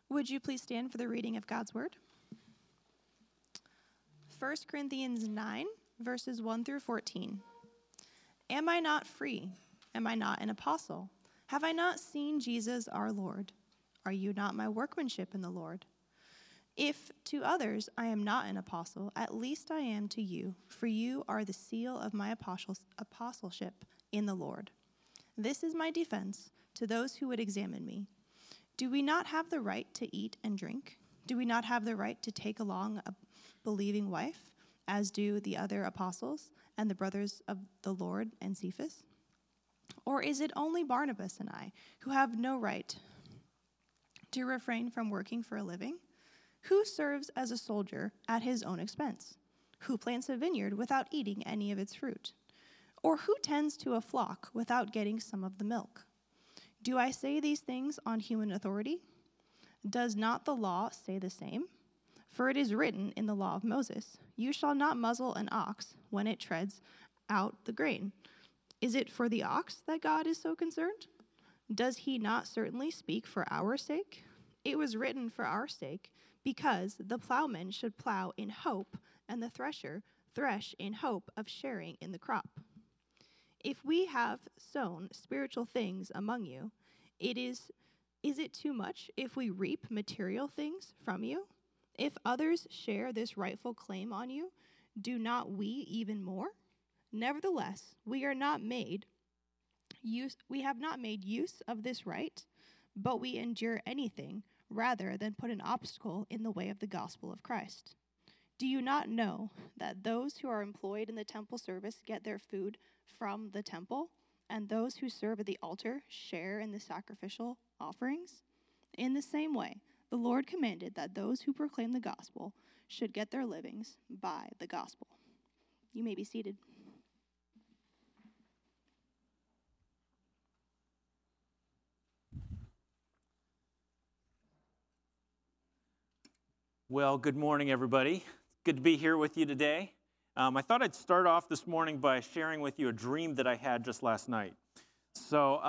Would you please stand for the reading of God's Word? 1 Corinthians 9, verses 1 through 14. Am I not free? Am I not an apostle? Have I not seen Jesus our Lord? Are you not my workmanship in the Lord? If to others I am not an apostle, at least I am to you, for you are the seal of my apostleship in the Lord. This is my defense to those who would examine me. Do we not have the right to eat and drink? Do we not have the right to take along a believing wife, as do the other apostles and the brothers of the Lord and Cephas? Or is it only Barnabas and I who have no right to refrain from working for a living? Who serves as a soldier at his own expense? Who plants a vineyard without eating any of its fruit? Or who tends to a flock without getting some of the milk? Do I say these things on human authority? Does not the law say the same? For it is written in the law of Moses, you shall not muzzle an ox when it treads out the grain. Is it for the ox that God is so concerned? Does he not certainly speak for our sake? It was written for our sake, because the plowman should plow in hope, and the thresher thresh in hope of sharing in the crop. If we have sown spiritual things among you, is it too much if we reap material things from you? If others share this rightful claim on you, do not we even more? Nevertheless, we have not made use of this right, but we endure anything rather than put an obstacle in the way of the gospel of Christ. Do you not know that those who are employed in the temple service get their food from the temple, and those who serve at the altar share in the sacrificial offerings? In the same way, the Lord commanded that those who proclaim the gospel should get their livings by the gospel. You may be seated. Well, good morning, everybody. Good to be here with you today. I thought I'd start off this morning by sharing with you a dream that I had just last night. So,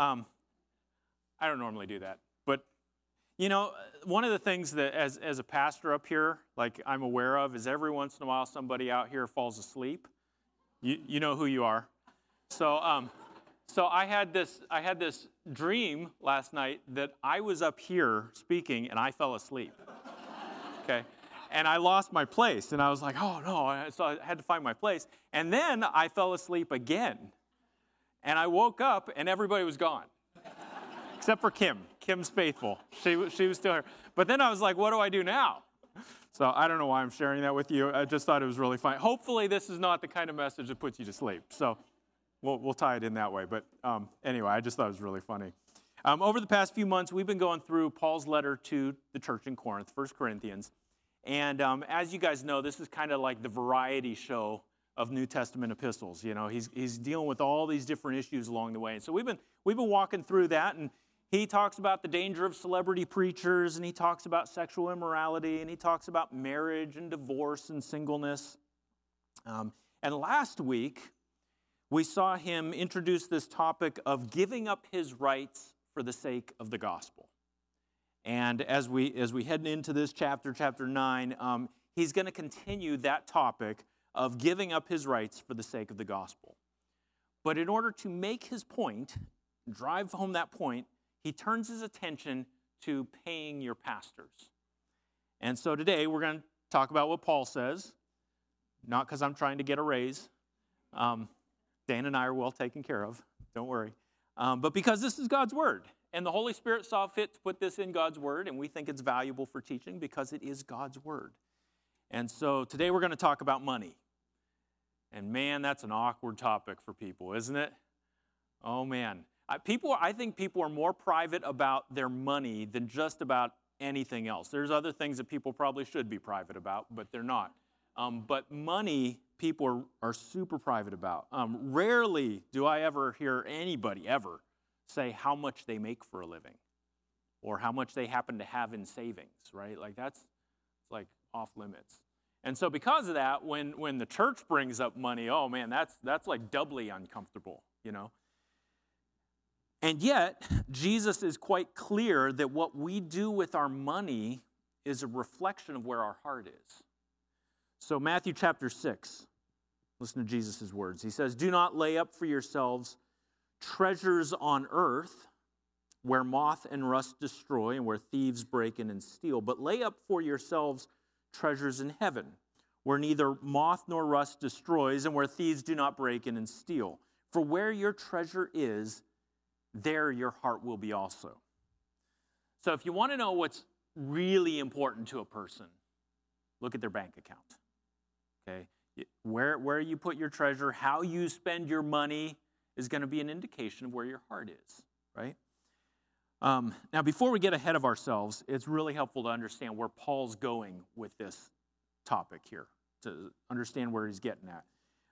I don't normally do that, but you know, one of the things that as a pastor up here, like I'm aware of, is every once in a while somebody out here falls asleep. You know who you are. So, so I had this dream last night that I was up here speaking and I fell asleep. Okay, and I lost my place, and I was like, oh no, so I had to find my place. And then I fell asleep again, and I woke up, and everybody was gone, except for Kim. Kim's faithful. She was still here. But then I was like, what do I do now? So I don't know why I'm sharing that with you. I just thought it was really fun. Hopefully this is not the kind of message that puts you to sleep. So we'll tie it in that way. But anyway, I just thought it was really funny. Over the past few months, we've been going through Paul's letter to the church in Corinth, 1 Corinthians. And as you guys know, this is kind of like the variety show of New Testament epistles. You know, he's dealing with all these different issues along the way. And so we've been walking through that, and he talks about the danger of celebrity preachers, and he talks about sexual immorality, and he talks about marriage and divorce and singleness. And last week, we saw him introduce this topic of giving up his rights for the sake of the gospel. And as we head into this chapter 9, he's going to continue that topic of giving up his rights for the sake of the gospel. But in order to make his point, drive home that point, he turns his attention to paying your pastors. And so today we're going to talk about what Paul says, not because I'm trying to get a raise. Dan and I are well taken care of, don't worry. But because this is God's Word. And the Holy Spirit saw fit to put this in God's Word, and we think it's valuable for teaching because it is God's Word. And so today we're going to talk about money. And man, that's an awkward topic for people, isn't it? Oh man. I think people are more private about their money than just about anything else. There's other things that people probably should be private about, but they're not. But money, people are super private about. Rarely do I ever hear anybody ever say how much they make for a living or how much they happen to have in savings, right? Like it's like off limits. And so because of that, when the church brings up money, oh man, that's like doubly uncomfortable, you know. And yet, Jesus is quite clear that what we do with our money is a reflection of where our heart is. So Matthew chapter 6, listen to Jesus' words. He says, "Do not lay up for yourselves treasures on earth, where moth and rust destroy and where thieves break in and steal, but lay up for yourselves treasures in heaven, where neither moth nor rust destroys and where thieves do not break in and steal. For where your treasure is, there your heart will be also." So if you want to know what's really important to a person, look at their bank account. Okay? Where you put your treasure, how you spend your money is going to be an indication of where your heart is, right? Now, before we get ahead of ourselves, it's really helpful to understand where Paul's going with this topic here, to understand where he's getting at.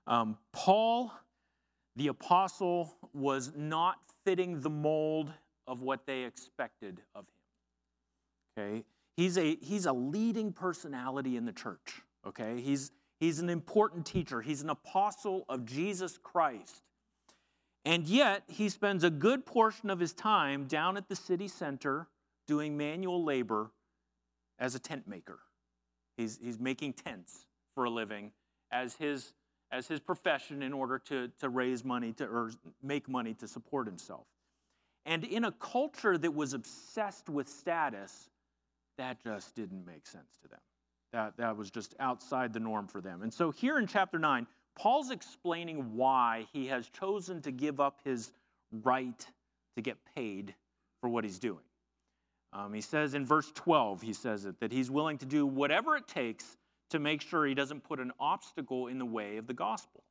Paul, the apostle, was not fitting the mold of what they expected of him. Okay, he's a leading personality in the church. Okay, he's an important teacher. He's an apostle of Jesus Christ. And yet, he spends a good portion of his time down at the city center doing manual labor as a tent maker. He's making tents for a living as his profession in order to raise money or make money to support himself. And in a culture that was obsessed with status, that just didn't make sense to them. That was just outside the norm for them. And so here in chapter 9, Paul's explaining why he has chosen to give up his right to get paid for what he's doing. He says in verse 12, he says that he's willing to do whatever it takes to make sure he doesn't put an obstacle in the way of the gospel.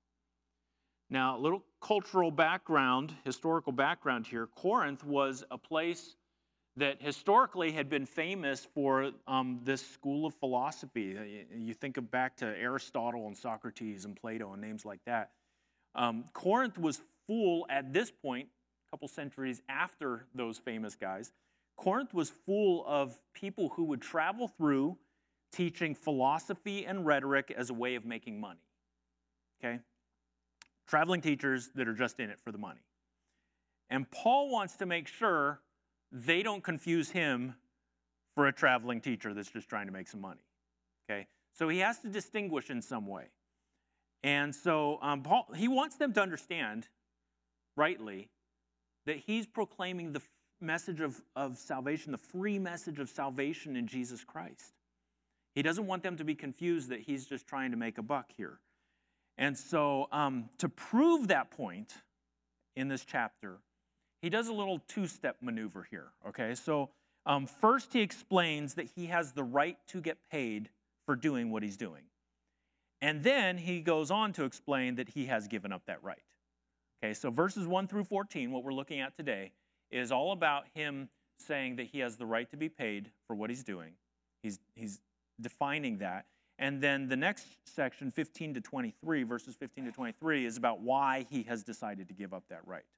Now, a little cultural background, historical background here. Corinth was a place that historically had been famous for this school of philosophy. You think back to Aristotle and Socrates and Plato and names like that. Corinth was full at this point, a couple centuries after those famous guys. Corinth was full of people who would travel through teaching philosophy and rhetoric as a way of making money. Okay? Traveling teachers that are just in it for the money. And Paul wants to make sure they don't confuse him for a traveling teacher that's just trying to make some money. Okay? So he has to distinguish in some way. And so Paul, he wants them to understand, rightly, that he's proclaiming the message of salvation, the free message of salvation in Jesus Christ. He doesn't want them to be confused that he's just trying to make a buck here. And so to prove that point in this chapter, he does a little two-step maneuver here, okay? So first he explains that he has the right to get paid for doing what he's doing. And then he goes on to explain that he has given up that right. Okay, so verses 1 through 14, what we're looking at today, is all about him saying that he has the right to be paid for what he's doing. He's defining that. And then the next section, 15 to 23, verses 15 to 23, is about why he has decided to give up that right.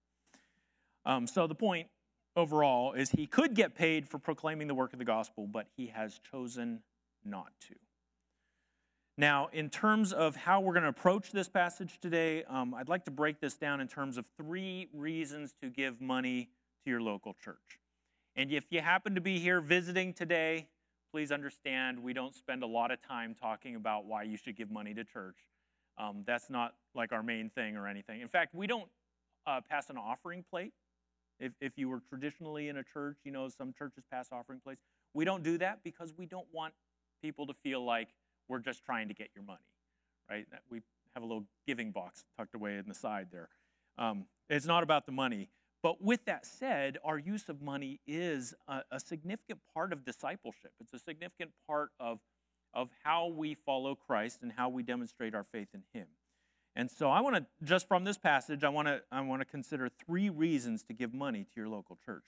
So the point overall is he could get paid for proclaiming the work of the gospel, but he has chosen not to. Now, in terms of how we're going to approach this passage today, I'd like to break this down in terms of 3 reasons to give money to your local church. And if you happen to be here visiting today, please understand we don't spend a lot of time talking about why you should give money to church. That's not like our main thing or anything. In fact, we don't pass an offering plate. If you were traditionally in a church, you know, some churches pass offering plates. We don't do that because we don't want people to feel like we're just trying to get your money, right? We have a little giving box tucked away in the side there. It's not about the money. But with that said, our use of money is a significant part of discipleship. It's a significant part of how we follow Christ and how we demonstrate our faith in Him. And so I want to, just from this passage, I want to consider 3 reasons to give money to your local church.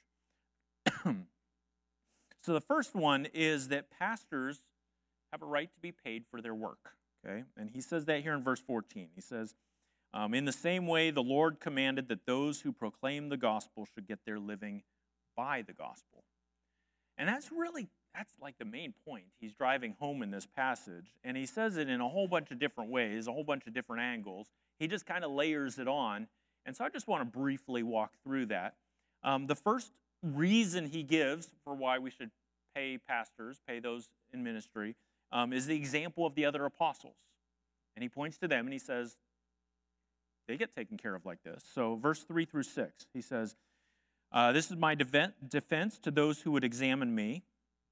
So the first one is that pastors have a right to be paid for their work. Okay, and he says that here in verse 14. He says, in the same way, the Lord commanded that those who proclaim the gospel should get their living by the gospel. And that's like the main point he's driving home in this passage. And he says it in a whole bunch of different ways, a whole bunch of different angles. He just kind of layers it on. And so I just want to briefly walk through that. The first reason he gives for why we should pay pastors, pay those in ministry, is the example of the other apostles. And he points to them and he says, they get taken care of like this. So verse 3 through 6, he says, this is my defense to those who would examine me,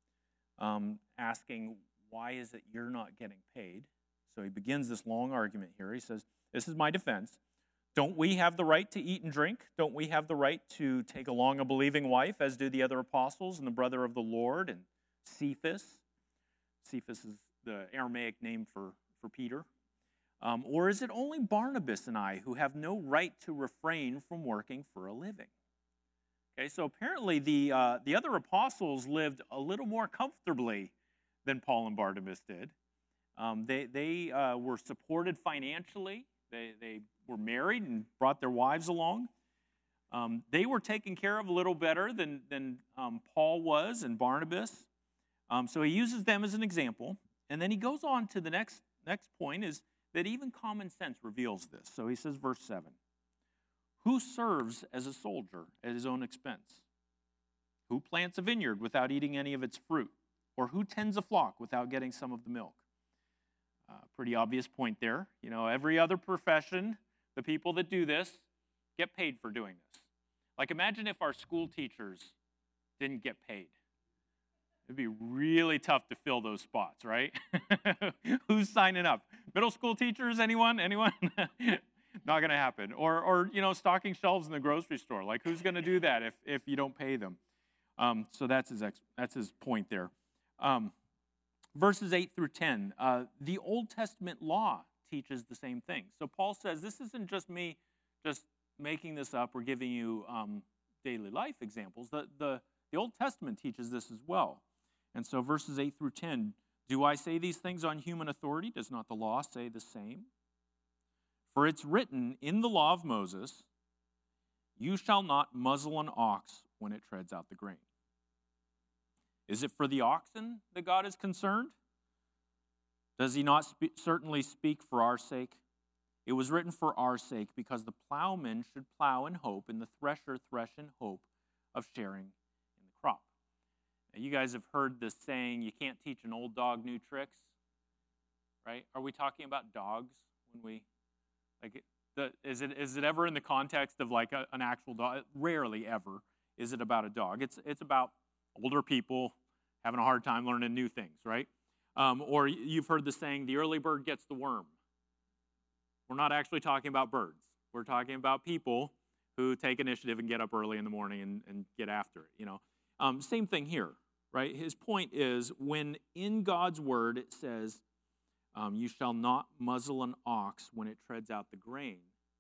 asking, why is it you're not getting paid? So he begins this long argument here. He says, this is my defense. Don't we have the right to eat and drink? Don't we have the right to take along a believing wife, as do the other apostles and the brother of the Lord and Cephas? Cephas is the Aramaic name for Peter. Or is it only Barnabas and I who have no right to refrain from working for a living? Okay, so apparently the other apostles lived a little more comfortably than Paul and Barnabas did. They were supported financially. They were married and brought their wives along. They were taken care of a little better than Paul was and Barnabas. So he uses them as an example. And then he goes on to the next point is that even common sense reveals this. So he says, verse 7, who serves as a soldier at his own expense? Who plants a vineyard without eating any of its fruit? Or who tends a flock without getting some of the milk? Pretty obvious point there. You know, every other profession, the people that do this get paid for doing this. Like imagine if our school teachers didn't get paid. It'd be really tough to fill those spots, right? Who's signing up? Middle school teachers, anyone? Not going to happen. Or stocking shelves in the grocery store. Like who's going to do that if you don't pay them? So that's his point there. Verses 8 through 10, the Old Testament law teaches the same thing. So Paul says, this isn't just me just making this up or giving you daily life examples. The Old Testament teaches this as well. And so verses 8 through 10, do I say these things on human authority? Does not the law say the same? For it's written in the law of Moses, you shall not muzzle an ox when it treads out the grain. Is it for the oxen that God is concerned? Does he not certainly speak for our sake? It was written for our sake, because the plowman should plow in hope, and the thresher thresh in hope of sharing in the crop. Now, you guys have heard this saying, you can't teach an old dog new tricks, right? Are we talking about dogs when we, is it ever in the context of like an actual dog? Rarely ever is it about a dog. It's about older people having a hard time learning new things, right? Or you've heard the saying, the early bird gets the worm. We're not actually talking about birds. We're talking about people who take initiative and get up early in the morning and get after it, Same thing here, right? His point is, when in God's word it says, you shall not muzzle an ox when it treads out the grain,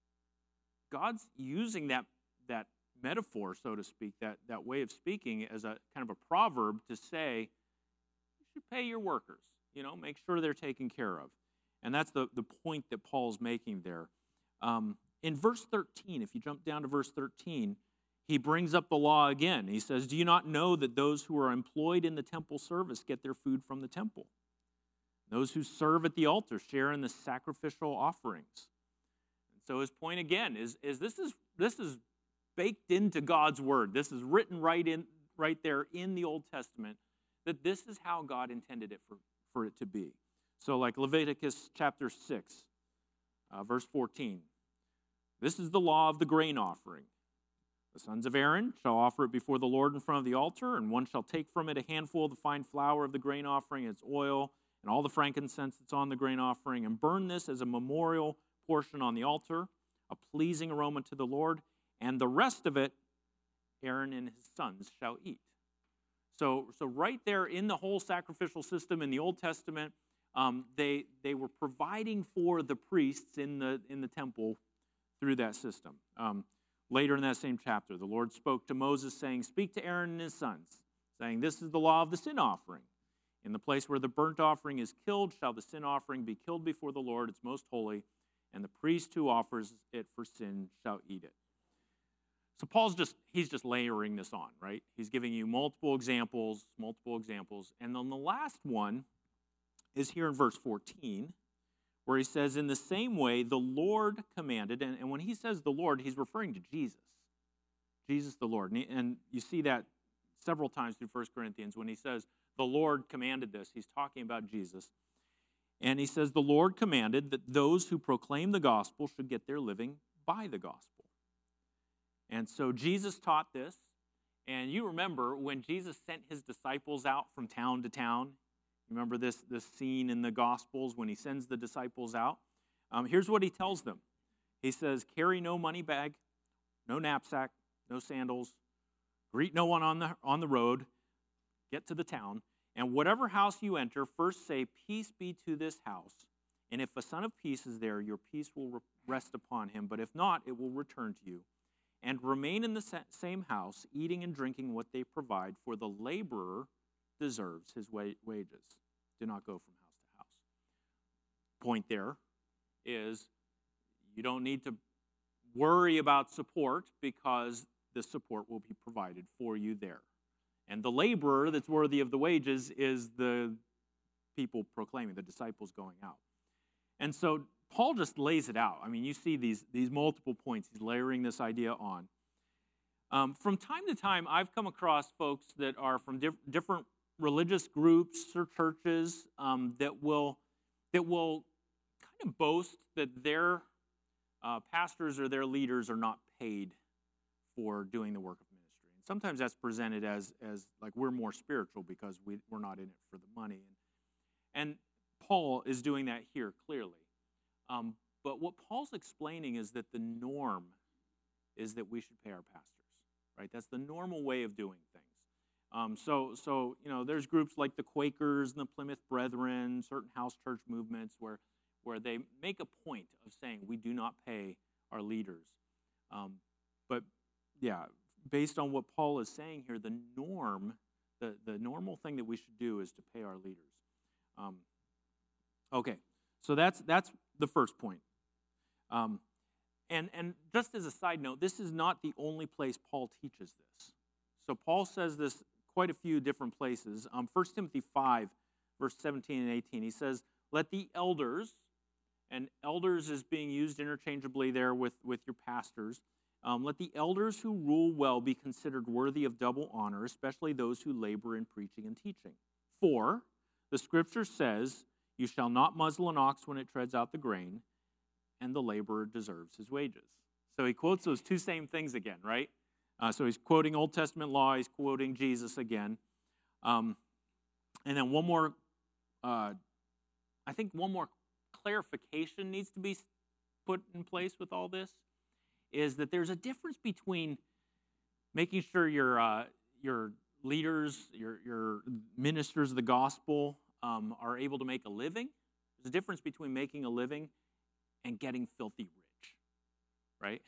God's using that metaphor, so to speak, that way of speaking as a kind of a proverb to say, you should pay your workers, make sure they're taken care of. And that's the point that Paul's making there. In verse 13, if you jump down to verse 13, he brings up the law again. He says, do you not know that those who are employed in the temple service get their food from the temple? Those who serve at the altar share in the sacrificial offerings. And so his point again is this is baked into God's word. This is written right there in the Old Testament, that this is how God intended it for it to be. So like Leviticus chapter 6, verse 14. This is the law of the grain offering. The sons of Aaron shall offer it before the Lord in front of the altar, and one shall take from it a handful of the fine flour of the grain offering, its oil, and all the frankincense that's on the grain offering, and burn this as a memorial portion on the altar, a pleasing aroma to the Lord, and the rest of it Aaron and his sons shall eat. So right there in the whole sacrificial system in the Old Testament, they were providing for the priests in the temple through that system. Later in that same chapter, the Lord spoke to Moses, saying, speak to Aaron and his sons, saying, this is the law of the sin offering. In the place where the burnt offering is killed, shall the sin offering be killed before the Lord, it's most holy, and the priest who offers it for sin shall eat it. So Paul's just layering this on, right? He's giving you multiple examples, and then the last one is here in verse 14, where he says, in the same way, the Lord commanded, and when he says the Lord, he's referring to Jesus. Jesus the Lord. And you see that several times through 1 Corinthians when he says, the Lord commanded this. He's talking about Jesus. And he says, the Lord commanded that those who proclaim the gospel should get their living by the gospel. And so Jesus taught this. And you remember when Jesus sent his disciples out from town to town. Remember this scene in the Gospels when he sends the disciples out? Here's what he tells them. He says, carry no money bag, no knapsack, no sandals. Greet no one on the road. Get to the town. And whatever house you enter, first say, peace be to this house. And if a son of peace is there, your peace will rest upon him. But if not, it will return to you. And remain in the same house, eating and drinking what they provide, for the laborer deserves his wages. Do not go from house to house. Point there is you don't need to worry about support because the support will be provided for you there. And the laborer that's worthy of the wages is the people proclaiming, the disciples going out. And so Paul just lays it out. I mean, you see these multiple points. He's layering this idea on. From time to time, I've come across folks that are from different religious groups or churches that will kind of boast that their pastors or their leaders are not paid for doing the work of ministry. And sometimes that's presented as like we're more spiritual because we're not in it for the money. And Paul is doing that here clearly. But what Paul's explaining is that the norm is that we should pay our pastors, right? That's the normal way of doing things. So there's groups like the Quakers and the Plymouth Brethren, certain house church movements where they make a point of saying we do not pay our leaders. But yeah, based on what Paul is saying here, the norm, the normal thing that we should do is to pay our leaders. Okay, so that's the first point. And just as a side note, this is not the only place Paul teaches this. So Paul says this quite a few different places. 1 Timothy 5, verse 17 and 18, he says, let the elders, and elders is being used interchangeably there with your pastors, let the elders who rule well be considered worthy of double honor, especially those who labor in preaching and teaching. For the scripture says, you shall not muzzle an ox when it treads out the grain, and the laborer deserves his wages. So he quotes those two same things again, right? So he's quoting Old Testament law, he's quoting Jesus again. And then one more, I think one more clarification needs to be put in place with all this, is that there's a difference between making sure your leaders, your ministers of the gospel are able to make a living. There's a difference between making a living and getting filthy rich, right?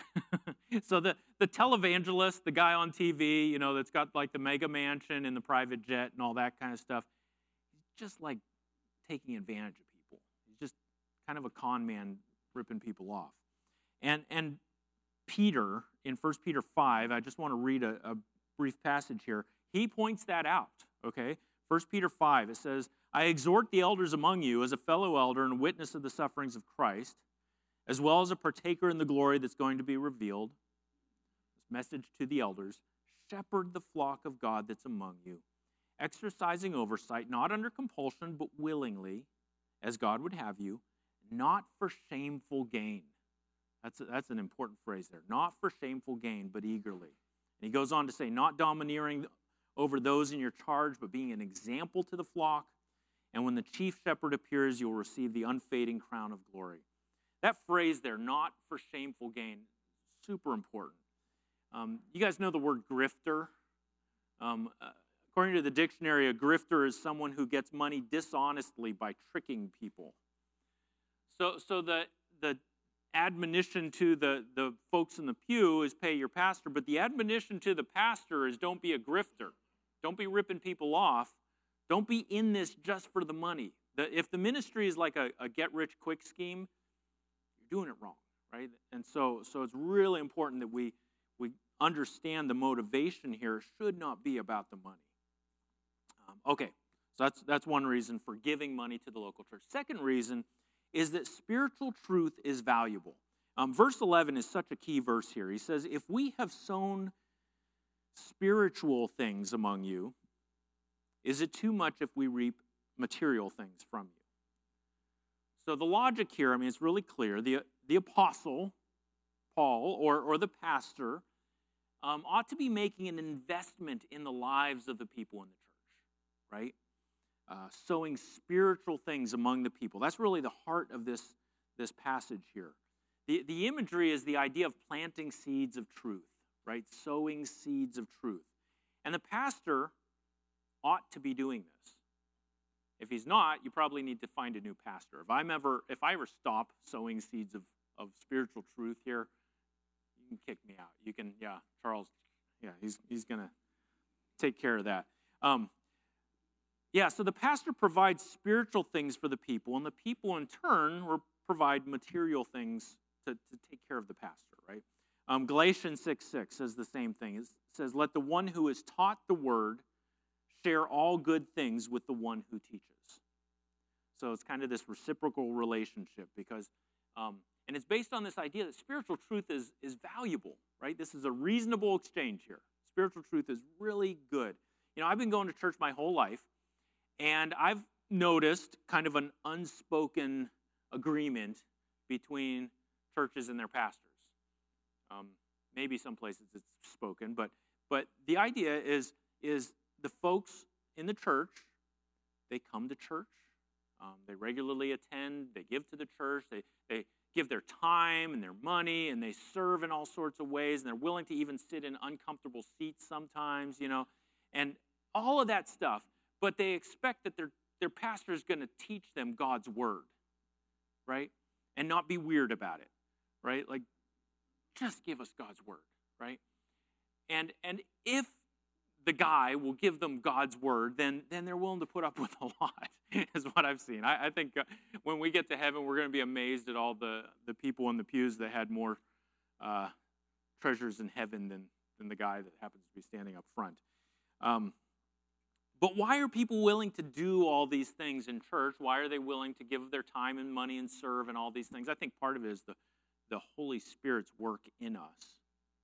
So the televangelist, the guy on TV, that's got like the mega mansion and the private jet and all that kind of stuff, he's just like taking advantage of people. He's just kind of a con man ripping people off. And Peter, in 1 Peter 5, I just want to read a brief passage here. He points that out, okay? 1 Peter 5, it says, I exhort the elders among you as a fellow elder and witness of the sufferings of Christ, as well as a partaker in the glory that's going to be revealed. This message to the elders, shepherd the flock of God that's among you, exercising oversight, not under compulsion, but willingly, as God would have you, not for shameful gain. That's an important phrase there. Not for shameful gain, but eagerly. And he goes on to say, not domineering over those in your charge, but being an example to the flock. And when the chief shepherd appears, you'll receive the unfading crown of glory. That phrase there, not for shameful gain, super important. You guys know the word grifter? According to the dictionary, a grifter is someone who gets money dishonestly by tricking people. So the admonition to the folks in the pew is pay your pastor, but the admonition to the pastor is don't be a grifter. Don't be ripping people off. Don't be in this just for the money. If the ministry is like a get-rich-quick scheme, you're doing it wrong, right? And so it's really important that we understand the motivation here should not be about the money. Okay, so that's one reason for giving money to the local church. Second reason is that spiritual truth is valuable. Verse 11 is such a key verse here. He says, if we have sown spiritual things among you, is it too much if we reap material things from you? So the logic here, it's really clear. The apostle, Paul, or the pastor, ought to be making an investment in the lives of the people in the church, right? Sowing spiritual things among the people. That's really the heart of this passage here. The imagery is the idea of planting seeds of truth, right? Sowing seeds of truth. And the pastor ought to be doing this. If he's not, you probably need to find a new pastor. If I ever stop sowing seeds of spiritual truth here, you can kick me out. You can, Charles, he's going to take care of that. So the pastor provides spiritual things for the people, and the people in turn will provide material things to take care of the pastor, right? Galatians 6:6 says the same thing. It says, let the one who is taught the word share all good things with the one who teaches. So it's kind of this reciprocal relationship because, and it's based on this idea that spiritual truth is valuable, right? This is a reasonable exchange here. Spiritual truth is really good. I've been going to church my whole life, and I've noticed kind of an unspoken agreement between churches and their pastors. Maybe some places it's spoken, but the idea is the folks in the church, they come to church, they regularly attend, they give to the church, they give their time and their money, and they serve in all sorts of ways, and they're willing to even sit in uncomfortable seats sometimes, and all of that stuff. But they expect that their pastor is going to teach them God's word, right? And not be weird about it, right? Like, just give us God's word, right? And if the guy will give them God's word, then they're willing to put up with a lot, is what I've seen. I think when we get to heaven, we're going to be amazed at all the people in the pews that had more treasures in heaven than the guy that happens to be standing up front. But why are people willing to do all these things in church? Why are they willing to give their time and money and serve and all these things? I think part of it is the Holy Spirit's work in us.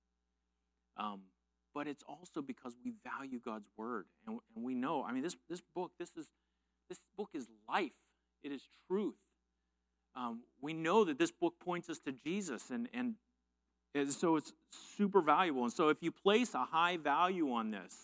But it's also because we value God's word, and we know. This book is life. It is truth. We know that this book points us to Jesus, and so it's super valuable. And so, if you place a high value on this,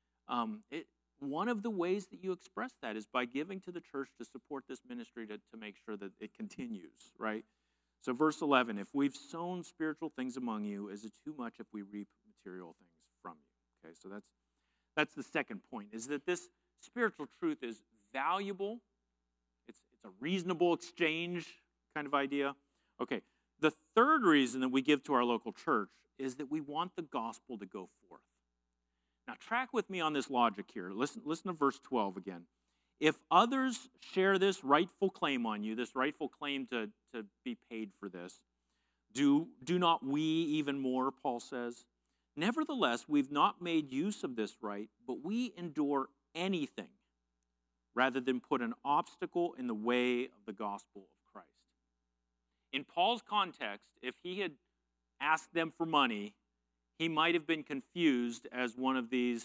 one of the ways that you express that is by giving to the church to support this ministry to make sure that it continues, right? So verse 11, if we've sown spiritual things among you, is it too much if we reap material things from you? Okay, so that's the second point, is that this spiritual truth is valuable. It's a reasonable exchange kind of idea. Okay, the third reason that we give to our local church is that we want the gospel to go forth. Now, track with me on this logic here. Listen to verse 12 again. If others share this rightful claim on you, this rightful claim to be paid for this, do not we even more, Paul says? Nevertheless, we've not made use of this right, but we endure anything rather than put an obstacle in the way of the gospel of Christ. In Paul's context, if he had asked them for money, he might have been confused as one of these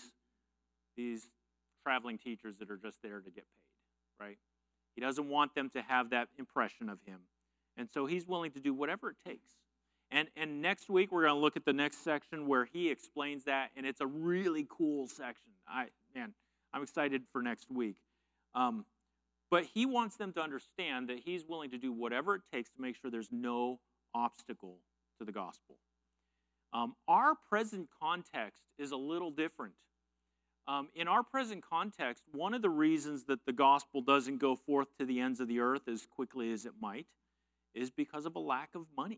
traveling teachers that are just there to get paid, right? He doesn't want them to have that impression of him. And so he's willing to do whatever it takes. And next week, we're going to look at the next section where he explains that, and it's a really cool section. I'm excited for next week. But he wants them to understand that he's willing to do whatever it takes to make sure there's no obstacle to the gospel. Our present context is a little different. In our present context, one of the reasons that the gospel doesn't go forth to the ends of the earth as quickly as it might is because of a lack of money.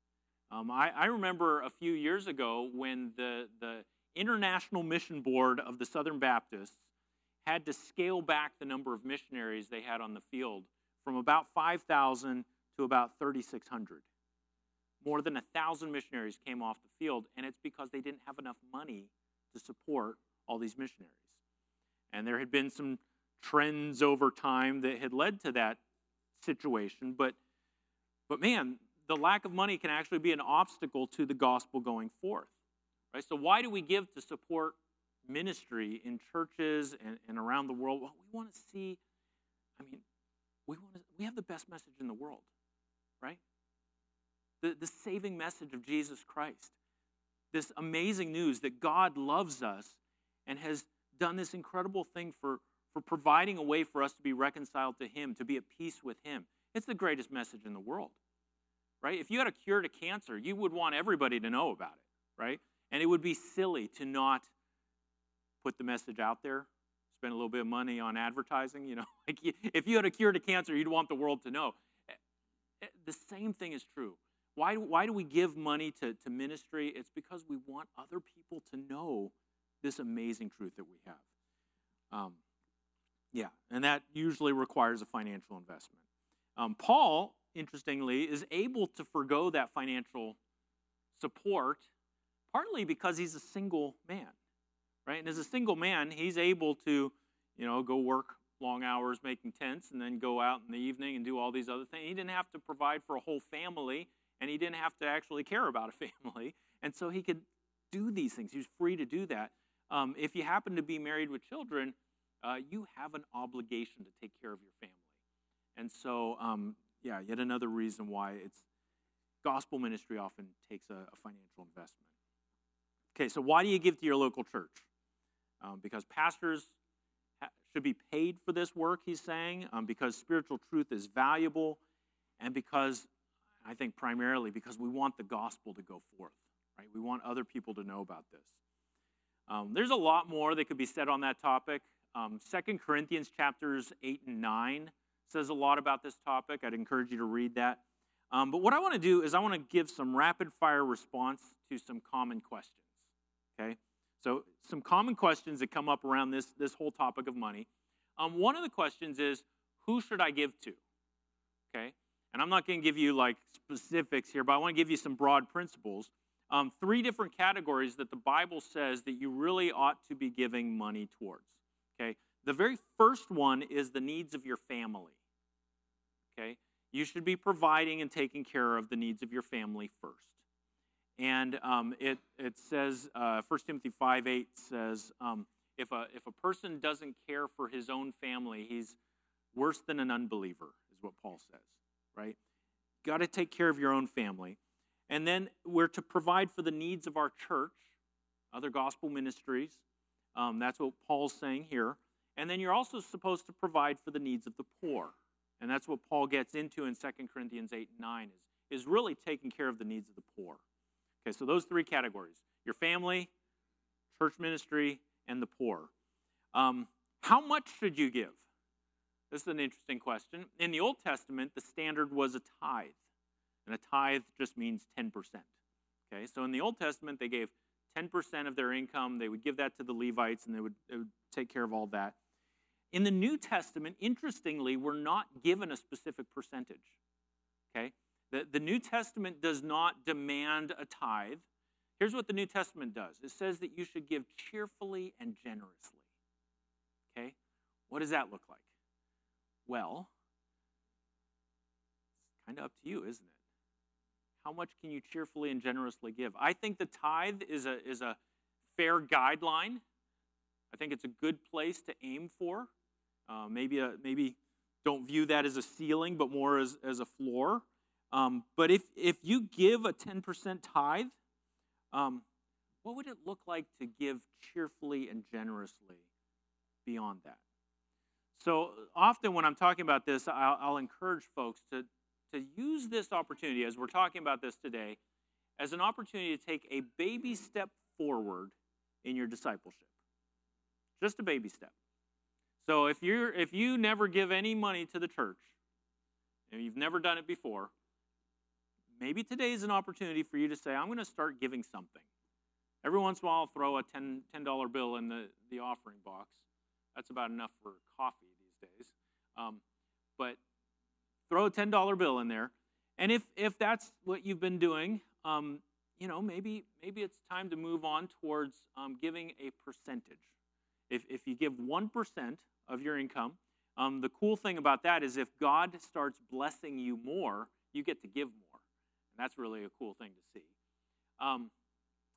I remember a few years ago when the International Mission Board of the Southern Baptists had to scale back the number of missionaries they had on the field from about 5,000 to about 3,600. More than 1,000 missionaries came off the field, and it's because they didn't have enough money to support all these missionaries. And there had been some trends over time that had led to that situation, but man, the lack of money can actually be an obstacle to the gospel going forth. right? So why do we give to support ministry in churches and around the world? Well, we want to see, we have the best message in the world, right? The saving message of Jesus Christ. This amazing news that God loves us and has done this incredible thing for providing a way for us to be reconciled to him, to be at peace with him. It's the greatest message in the world, right? If you had a cure to cancer, you would want everybody to know about it, right? And it would be silly to not put the message out there, spend a little bit of money on advertising, Like if you had a cure to cancer, you'd want the world to know. The same thing is true. Why do we give money to ministry? It's because we want other people to know this amazing truth that we have. And that usually requires a financial investment. Paul, interestingly, is able to forgo that financial support partly because he's a single man, right? And as a single man, he's able to, go work long hours making tents and then go out in the evening and do all these other things. He didn't have to provide for a whole family, and he didn't have to actually care about a family. And so he could do these things. He was free to do that. If you happen to be married with children, you have an obligation to take care of your family. And so, yet another reason why it's gospel ministry often takes a financial investment. Okay, so why do you give to your local church? Because pastors should be paid for this work, he's saying, because spiritual truth is valuable, and because, I think primarily, because we want the gospel to go forth, right? We want other people to know about this. There's a lot more that could be said on that topic. 2 Corinthians chapters 8 and 9 says a lot about this topic. I'd encourage you to read that. But what I want to do is I want to give some rapid-fire response to some common questions, okay? So some common questions that come up around this whole topic of money. One of the questions is, who should I give to, okay? And I'm not going to give you like specifics here, but I want to give you some broad principles. 3 different categories that the Bible says that you really ought to be giving money towards, okay? The very first one is the needs of your family, okay? You should be providing and taking care of the needs of your family first. And it says, 1 Timothy 5:8 says, if a person doesn't care for his own family, he's worse than an unbeliever, is what Paul says, right? Got to take care of your own family. And then we're to provide for the needs of our church, other gospel ministries. That's what Paul's saying here. And then you're also supposed to provide for the needs of the poor. And that's what Paul gets into in 2 Corinthians 8 and 9, is really taking care of the needs of the poor. Okay, so those 3 categories: your family, church ministry, and the poor. How much should you give? This is an interesting question. In the Old Testament, the standard was a tithe. And a tithe just means 10%. Okay, so in the Old Testament, they gave 10% of their income. They would give that to the Levites, and they would take care of all that. In the New Testament, interestingly, we're not given a specific percentage. Okay, the New Testament does not demand a tithe. Here's what the New Testament does. It says that you should give cheerfully and generously. Okay, what does that look like? Well, it's kind of up to you, isn't it? How much can you cheerfully and generously give? I think the tithe is a fair guideline. I think it's a good place to aim for. Maybe don't view that as a ceiling, but more as a floor. But if you give a 10% tithe, what would it look like to give cheerfully and generously beyond that? So often when I'm talking about this, I'll encourage folks to use this opportunity, as we're talking about this today, as an opportunity to take a baby step forward in your discipleship. Just a baby step. So if you never give any money to the church, and you've never done it before, maybe today is an opportunity for you to say, I'm going to start giving something. Every once in a while, I'll throw a $10 bill in the offering box. That's about enough for coffee these days. But throw a $10 bill in there. And if that's what you've been doing, maybe it's time to move on towards giving a percentage. If you give 1% of your income, the cool thing about that is if God starts blessing you more, you get to give more. And that's really a cool thing to see.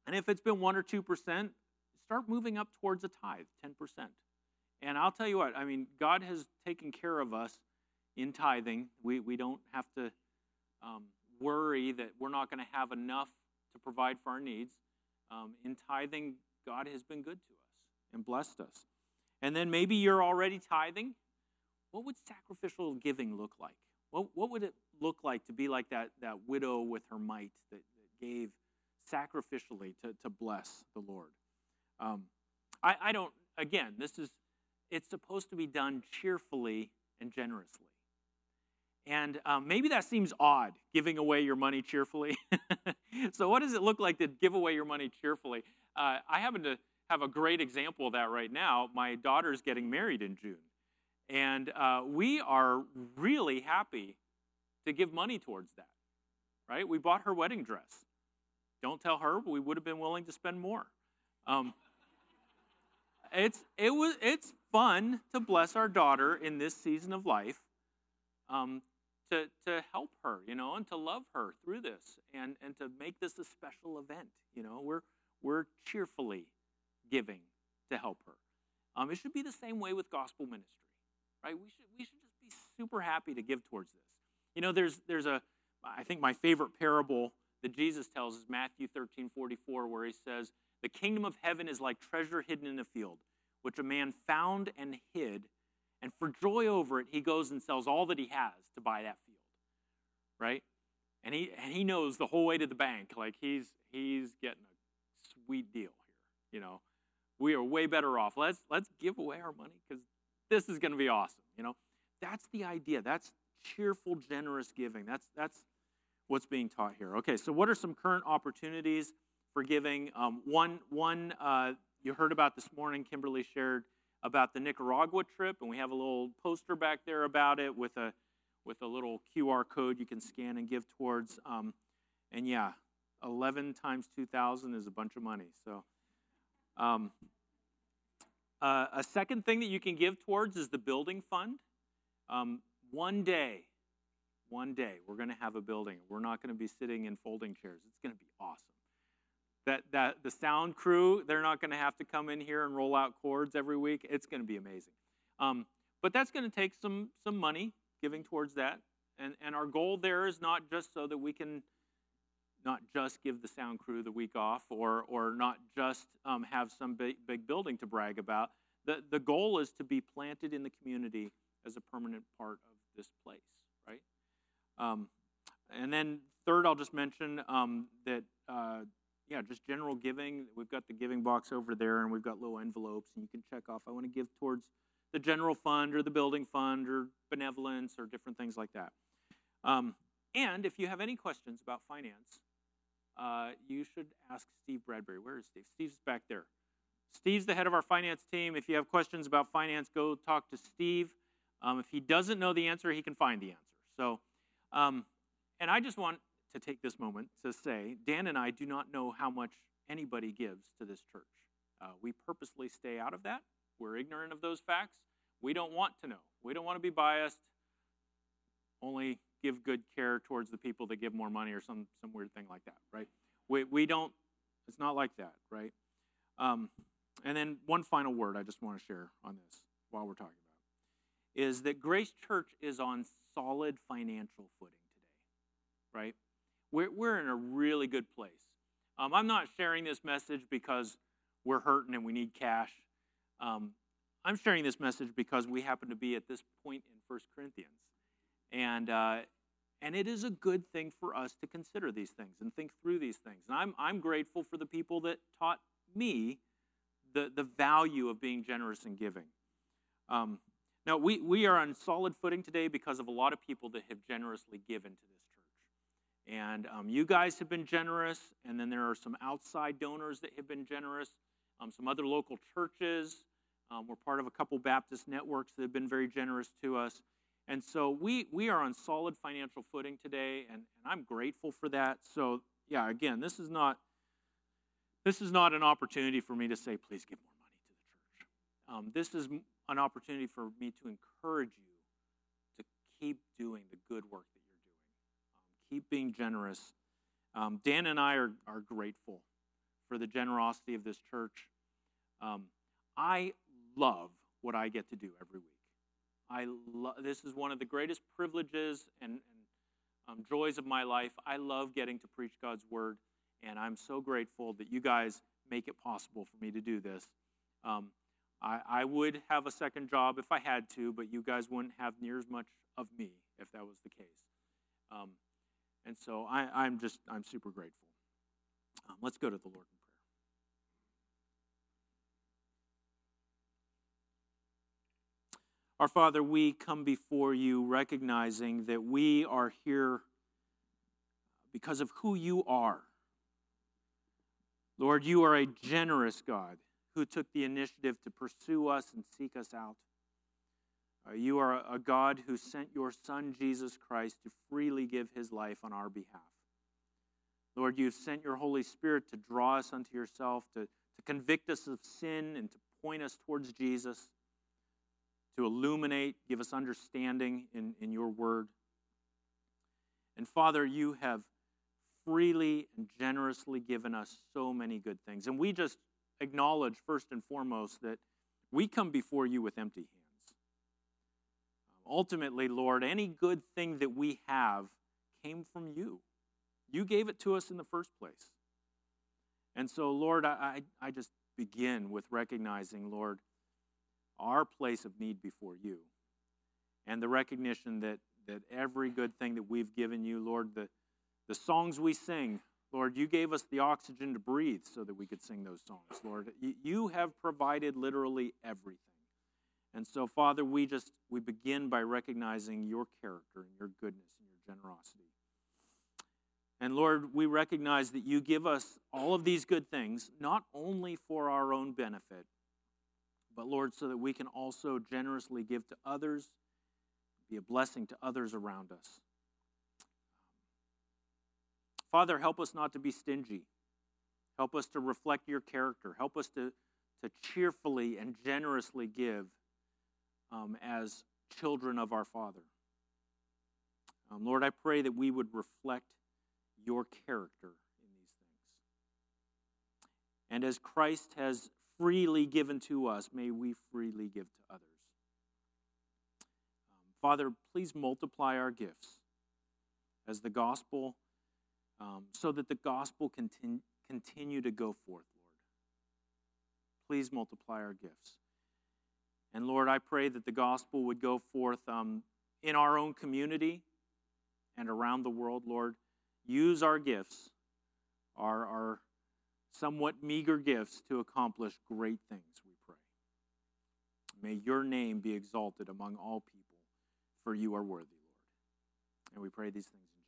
And if it's been 1 or 2%, start moving up towards a tithe, 10%. And I'll tell you what, I mean, God has taken care of us in tithing. We don't have to worry that we're not going to have enough to provide for our needs. In tithing, God has been good to us and blessed us. And then maybe you're already tithing. What would sacrificial giving look like? What would it look like to be like that widow with her mite that gave sacrificially to bless the Lord? I don't, again, it's supposed to be done cheerfully and generously. And maybe that seems odd, giving away your money cheerfully. So what does it look like to give away your money cheerfully? I happen to have a great example of that right now. My daughter's getting married in June. And we are really happy to give money towards that, right? We bought her wedding dress. Don't tell her, but we would have been willing to spend more. It's fun to bless our daughter in this season of life, to help her, and to love her through this, and to make this a special event. We're cheerfully giving to help her. It should be the same way with gospel ministry, right? We should just be super happy to give towards this. There's I think my favorite parable that Jesus tells is Matthew 13:44, where he says, "The kingdom of heaven is like treasure hidden in a field, which a man found and hid, and for joy over it, he goes and sells all that he has to buy that field." Right? And he knows the whole way to the bank, like he's getting a sweet deal here. We are way better off. Let's give away our money because this is going to be awesome. That's the idea. That's cheerful, generous giving. That's what's being taught here. Okay, so what are some current opportunities for giving? One you heard about this morning. Kimberly shared about the Nicaragua trip, and we have a little poster back there about it with a little QR code you can scan and give towards. And yeah, 11 times 2,000 is a bunch of money. So a second thing that you can give towards is the building fund. One day, we're going to have a building. We're not going to be sitting in folding chairs. It's going to be awesome. That the sound crew, they're not going to have to come in here and roll out cords every week. It's going to be amazing. But that's going to take some money, giving towards that. And our goal there is not just so that we can not just give the sound crew the week off or not just have some big building to brag about. The goal is to be planted in the community as a permanent part of this place, right? And then third, I'll just mention that, just general giving. We've got the giving box over there, and we've got little envelopes, and you can check off, I want to give towards the general fund or the building fund or benevolence or different things like that. And if you have any questions about finance, you should ask Steve Bradbury. Where is Steve? Steve's back there. Steve's the head of our finance team. If you have questions about finance, go talk to Steve. If he doesn't know the answer, he can find the answer. So, and I just want to take this moment to say, Dan and I do not know how much anybody gives to this church. We purposely stay out of that. We're ignorant of those facts. We don't want to know. We don't want to be biased. Only give good care towards the people that give more money or some weird thing like that, right? We don't, it's not like that, right? And then one final word I just want to share on this while we're talking about it, is that Grace Church is on solid financial footing today, right? We're in a really good place. I'm not sharing this message because we're hurting and we need cash. I'm sharing this message because we happen to be at this point in 1 Corinthians. And it is a good thing for us to consider these things and think through these things. And I'm grateful for the people that taught me the value of being generous and giving. Now, we are on solid footing today because of a lot of people that have generously given to this church. And you guys have been generous, and then there are some outside donors that have been generous, some other local churches. We're part of a couple Baptist networks that have been very generous to us. And so we are on solid financial footing today, and I'm grateful for that. So, yeah, again, this is not an opportunity for me to say, please give more money to the church. This is an opportunity for me to encourage you to keep doing the good work that you're doing. Keep being generous. Dan and I are grateful for the generosity of this church. I love what I get to do every week. This is one of the greatest privileges and joys of my life. I love getting to preach God's word, and I'm so grateful that you guys make it possible for me to do this. I would have a second job if I had to, but you guys wouldn't have near as much of me if that was the case. And so I'm super grateful. Let's go to the Lord in prayer. Our Father, we come before you recognizing that we are here because of who you are. Lord, you are a generous God who took the initiative to pursue us and seek us out. You are a God who sent your Son, Jesus Christ, to freely give his life on our behalf. Lord, you've sent your Holy Spirit to draw us unto yourself, to convict us of sin and to point us towards Jesus, to illuminate, give us understanding in your word. And Father, you have freely and generously given us so many good things. And we just acknowledge first and foremost that we come before you with empty hands. Ultimately, Lord, any good thing that we have came from you. You gave it to us in the first place. And so, Lord, I just begin with recognizing, Lord, our place of need before you, and the recognition that every good thing that we've given you, Lord, the songs we sing, Lord, you gave us the oxygen to breathe so that we could sing those songs, Lord. You have provided literally everything. And so, Father, we begin by recognizing your character and your goodness and your generosity. And Lord, we recognize that you give us all of these good things, not only for our own benefit, but Lord, so that we can also generously give to others, be a blessing to others around us. Father, help us not to be stingy. Help us to reflect your character. Help us to cheerfully and generously give as children of our Father. Lord, I pray that we would reflect your character in these things. And as Christ has freely given to us, may we freely give to others. Father, please multiply our gifts as the gospel, so that the gospel can continue to go forth, Lord. Please multiply our gifts. And Lord, I pray that the gospel would go forth in our own community and around the world, Lord. Use our gifts, our somewhat meager gifts, to accomplish great things, we pray. May your name be exalted among all people, for you are worthy, Lord. And we pray these things in